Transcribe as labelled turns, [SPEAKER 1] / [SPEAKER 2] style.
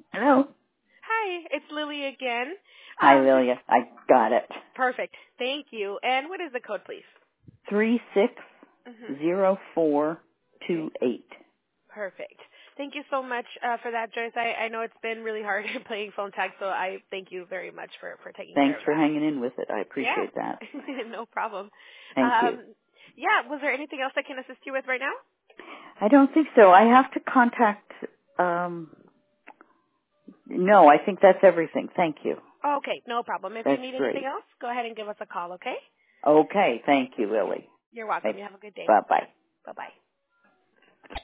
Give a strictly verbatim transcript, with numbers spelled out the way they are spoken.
[SPEAKER 1] Hello.
[SPEAKER 2] Hi, it's Lily again.
[SPEAKER 1] Hi,
[SPEAKER 2] Um,
[SPEAKER 1] Lilia. I got it.
[SPEAKER 2] Perfect. Thank you. And what is the code, please?
[SPEAKER 1] Three six
[SPEAKER 2] Mm-hmm.
[SPEAKER 1] zero four two eight.
[SPEAKER 2] Perfect. Thank you so much uh, for that, Joyce. I, I know it's been really hard playing phone tag, so I thank you very much for, for taking care
[SPEAKER 1] Thanks
[SPEAKER 2] of
[SPEAKER 1] for
[SPEAKER 2] that.
[SPEAKER 1] hanging in with it. I
[SPEAKER 2] Yeah.
[SPEAKER 1] appreciate that.
[SPEAKER 2] No problem.
[SPEAKER 1] Thank you.
[SPEAKER 2] Um, yeah, was there anything else I can assist you with right now?
[SPEAKER 1] I don't think so. I have to contact. Um, no, I think that's everything. Thank you.
[SPEAKER 2] Okay, no problem. If you
[SPEAKER 1] That's
[SPEAKER 2] need anything
[SPEAKER 1] great.
[SPEAKER 2] else, go ahead and give us a call, okay?
[SPEAKER 1] Okay. Thank you, Lily.
[SPEAKER 2] You're welcome.
[SPEAKER 1] Bye
[SPEAKER 2] You have a good day.
[SPEAKER 1] bye.
[SPEAKER 2] Bye-bye.